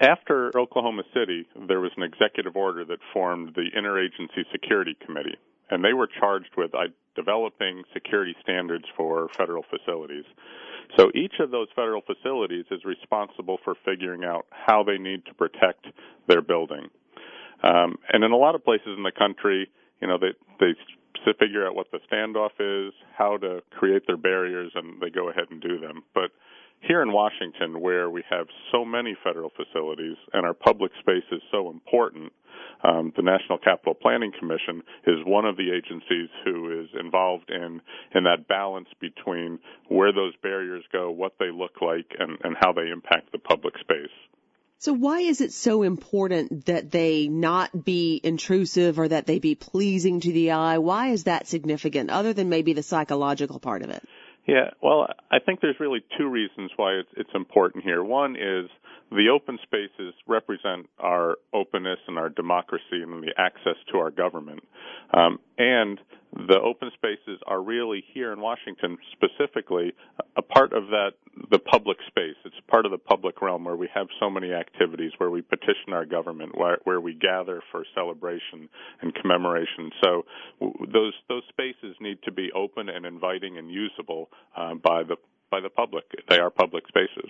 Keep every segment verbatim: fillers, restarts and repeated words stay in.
after Oklahoma City, there was an executive order that formed the Interagency Security Committee, and they were charged with uh, developing security standards for federal facilities. So each of those federal facilities is responsible for figuring out how they need to protect their building. Um, and in a lot of places in the country, you know, they, they figure out what the standoff is, how to create their barriers, and they go ahead and do them. But here in Washington, where we have so many federal facilities and our public space is so important, um, the National Capital Planning Commission is one of the agencies who is involved in, in that balance between where those barriers go, what they look like, and, and how they impact the public space. So why is it so important that they not be intrusive or that they be pleasing to the eye? Why is that significant, other than maybe the psychological part of it? Yeah, well, I think there's really two reasons why it's, it's important here. One is the open spaces represent our openness and our democracy and the access to our government. Um, and the open spaces are really here in Washington specifically a part of that, the public space. It's part of the public realm where we have so many activities, where we petition our government, where, where we gather for celebration and commemoration. So those those spaces need to be open and inviting and usable uh, by the by the public. They are public spaces.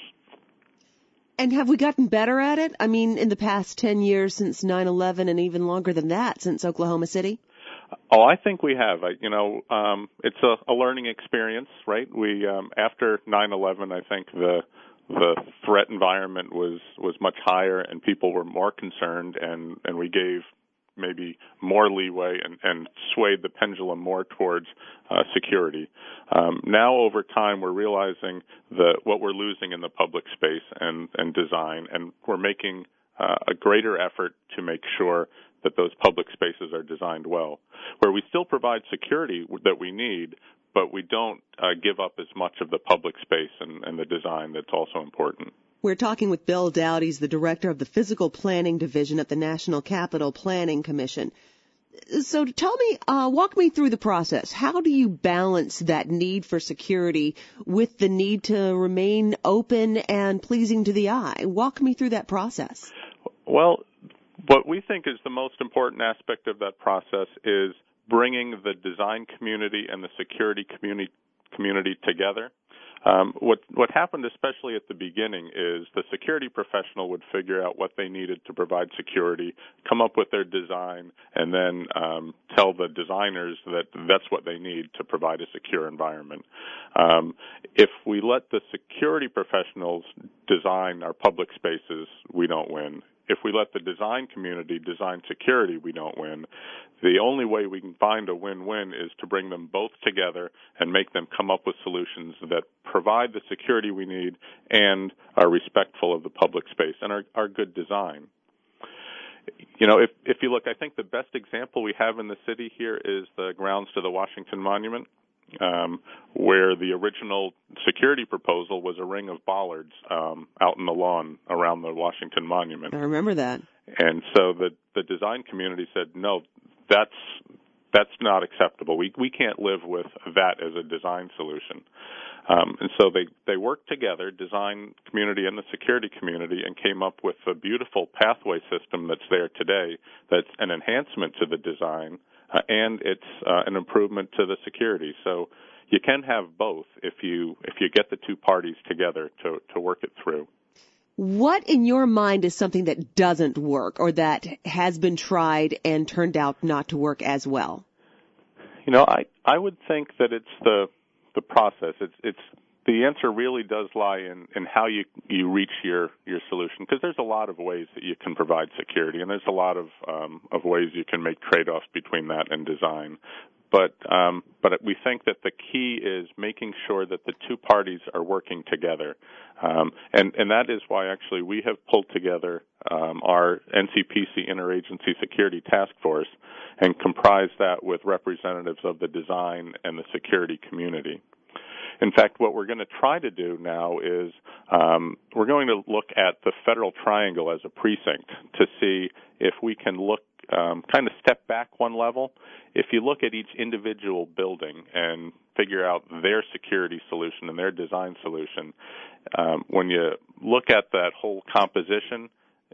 And have we gotten better at it? I mean, in the past ten years since nine eleven, and even longer than that, since Oklahoma City? Oh, I think we have. I, you know, um, it's a, a learning experience, right? We um, after nine eleven, I think the the threat environment was was much higher, and people were more concerned, and and we gave maybe more leeway and, and swayed the pendulum more towards uh, security. Um, now, over time, we're realizing that what we're losing in the public space and, and design, and we're making uh, a greater effort to make sure that those public spaces are designed well, where we still provide security that we need, but we don't uh, give up as much of the public space and, and the design that's also important. We're talking with Bill Dowd. He's the director of the Physical Planning Division at the National Capital Planning Commission. So tell me, uh, walk me through the process. How do you balance that need for security with the need to remain open and pleasing to the eye? Walk me through that process. Well, what we think is the most important aspect of that process is bringing the design community and the security community community together. Um, what what happened, especially at the beginning, is the security professional would figure out what they needed to provide security, come up with their design, and then um, tell the designers that that's what they need to provide a secure environment. Um, if we let the security professionals design our public spaces, we don't win. If we let the design community design security, we don't win. The only way we can find a win-win is to bring them both together and make them come up with solutions that provide the security we need and are respectful of the public space and are, are good design. You know, if, if you look, I think the best example we have in the city here is the grounds to the Washington Monument, um, where the original security proposal was a ring of bollards um, out in the lawn around the Washington Monument. I remember that. And so the, the design community said, no, that's that's not acceptable. We we can't live with that as a design solution. Um, and so they, they worked together, design community and the security community, and came up with a beautiful pathway system that's there today that's an enhancement to the design, uh, and it's uh, an improvement to the security. So you can have both if you if you get the two parties together to, to work it through. What in your mind is something that doesn't work or that has been tried and turned out not to work as well? You know, I, I would think that it's the the process. It's it's the answer really does lie in, in how you, you reach your, your solution, because there's a lot of ways that you can provide security, and there's a lot of um, of ways you can make trade-offs between that and design. But um, but we think that the key is making sure that the two parties are working together, um, and and that is why actually we have pulled together um, our N C P C Interagency Security Task Force and comprised that with representatives of the design and the security community. In fact, what we're going to try to do now is um, we're going to look at the Federal Triangle as a precinct to see if we can look um, kind of step back one level. If you look at each individual building and figure out their security solution and their design solution, um, when you look at that whole composition,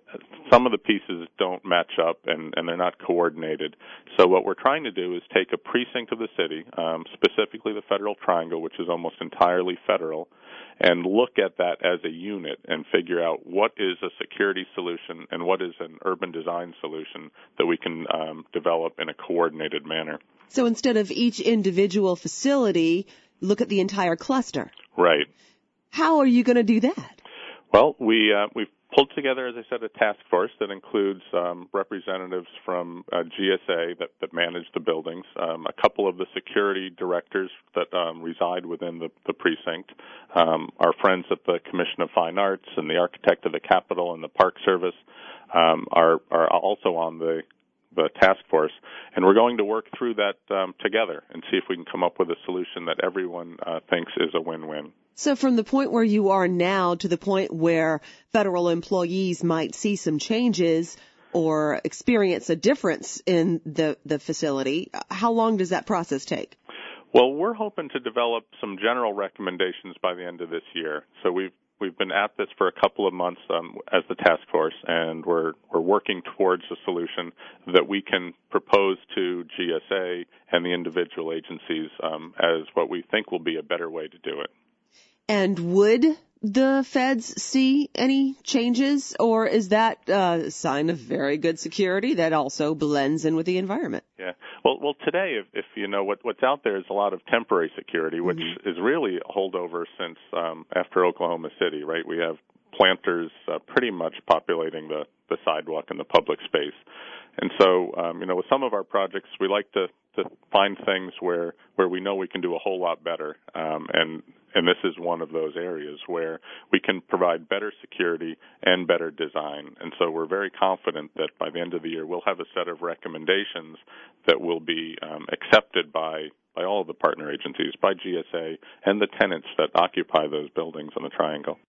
some of the pieces don't match up and, and they're not coordinated. So what we're trying to do is take a precinct of the city, um, specifically the Federal Triangle, which is almost entirely federal, and look at that as a unit and figure out what is a security solution and what is an urban design solution that we can um, develop in a coordinated manner. So instead of each individual facility, look at the entire cluster. Right. How are you going to do that? Well, we, uh, we've pulled together, as I said, a task force that includes um, representatives from uh, G S A that, that manage the buildings, um, a couple of the security directors that um, reside within the, the precinct, um, our friends at the Commission of Fine Arts and the architect of the Capitol and the Park Service um, are, are also on the the task force, and we're going to work through that um, together and see if we can come up with a solution that everyone uh, thinks is a win-win. So from the point where you are now to the point where federal employees might see some changes or experience a difference in the, the facility, how long does that process take? Well, we're hoping to develop some general recommendations by the end of this year. So we've We've been at this for a couple of months um, as the task force, and we're we're working towards a solution that we can propose to G S A and the individual agencies um, as what we think will be a better way to do it. And would the feds see any changes, or is that a sign of very good security that also blends in with the environment? Yeah. Well, well, today, if, if you know what, what's out there is a lot of temporary security, which mm-hmm. is really a holdover since um, after Oklahoma City, right? We have planters uh, pretty much populating the, the sidewalk and the public space. And so, um, you know, with some of our projects, we like to, to find things where, where we know we can do a whole lot better. Um, and, and this is one of those areas where we can provide better security and better design. And so we're very confident that by the end of the year, we'll have a set of recommendations that will be um, accepted by, by all of the partner agencies, by G S A and the tenants that occupy those buildings on the Triangle.